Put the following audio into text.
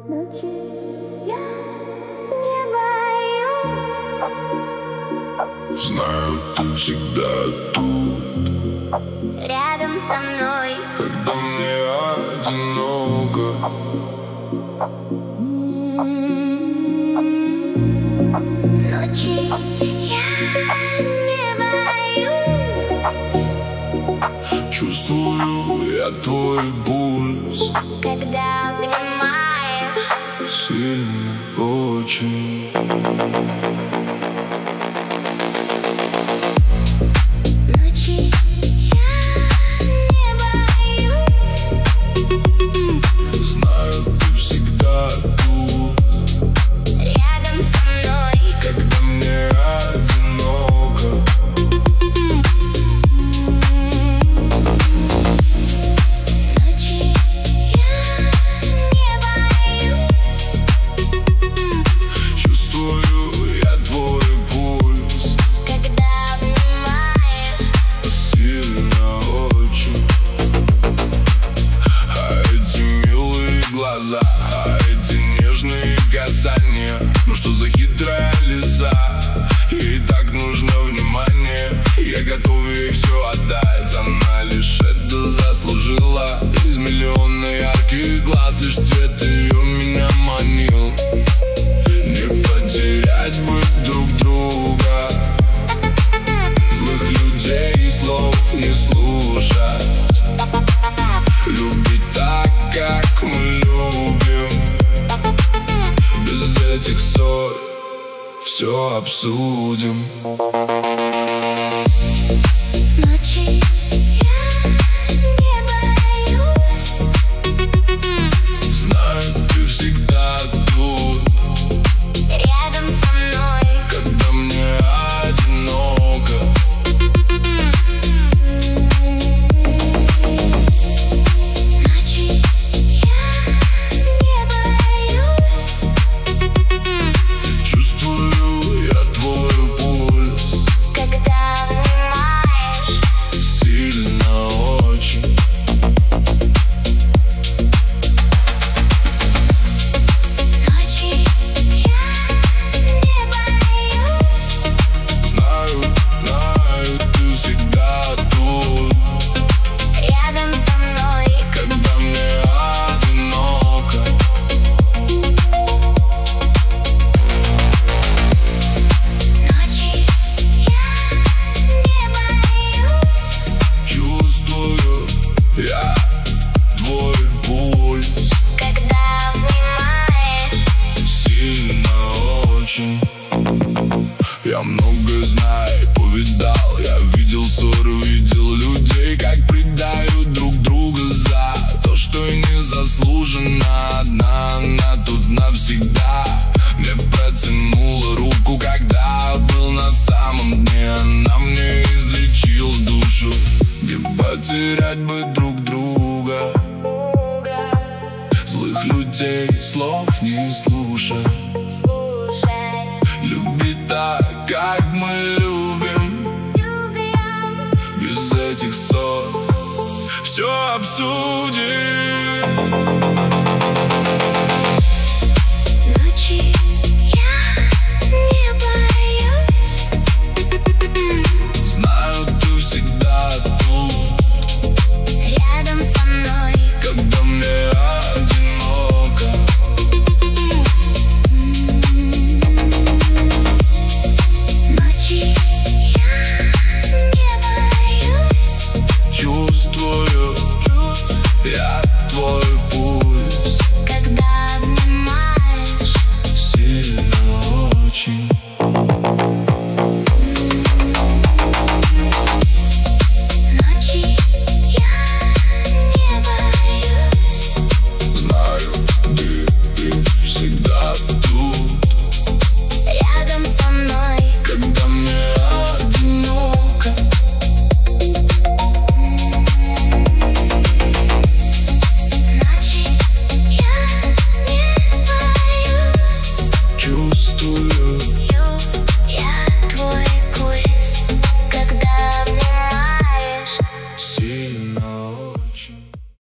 Ночи я не боюсь. Знаю, ты всегда тут, Рядом со мной, когда мне одиноко. Ночи я не боюсь. Чувствую я твой пульс, Когда обнимаешь, сильно очень. ночи я не боюсь. Знаю, ты всегда тут, Рядом со мной, когда мне одиноко. ночи я не боюсь. Чувствую я твой пульс, Когда обнимаешь, сильно очень. А эти милые глаза, а эти нежные касания, ну что за хитрая лиса? Ей так нужно внимание, я готов ей все отдать. Она лишь это заслужила. Из миллиона ярких глаз лишь цвет ее меня манил. Не потерять бы друг друга, злых людей и слов не слушать, любить так, как мы любим, без этих ссор все обсудим. ночи я не боюсь. Знаю, ты всегда тут, Рядом со мной, когда мне одиноко. ночи я не боюсь. Чувствую я твой пульс, Когда обнимаешь, сильно очень. ночи я не боюсь. Знаю, ты всегда тут, Рядом со мной, когда мне одиноко. ночи я не боюсь. Чувствую я твой пульс, Когда обнимаешь, сильно очень. Я много знаю, повидал, я видел ссоры, видел людей, как предают друг друга за то, что и не заслуженно. Одна она тут навсегда. Мне протянула руку, когда был на самом дне. Она мне излечила душу. Не потерять бы друг друга, злых людей слов не слушать, слушай, любить так, как мы любим, без этих ссор все обсудим.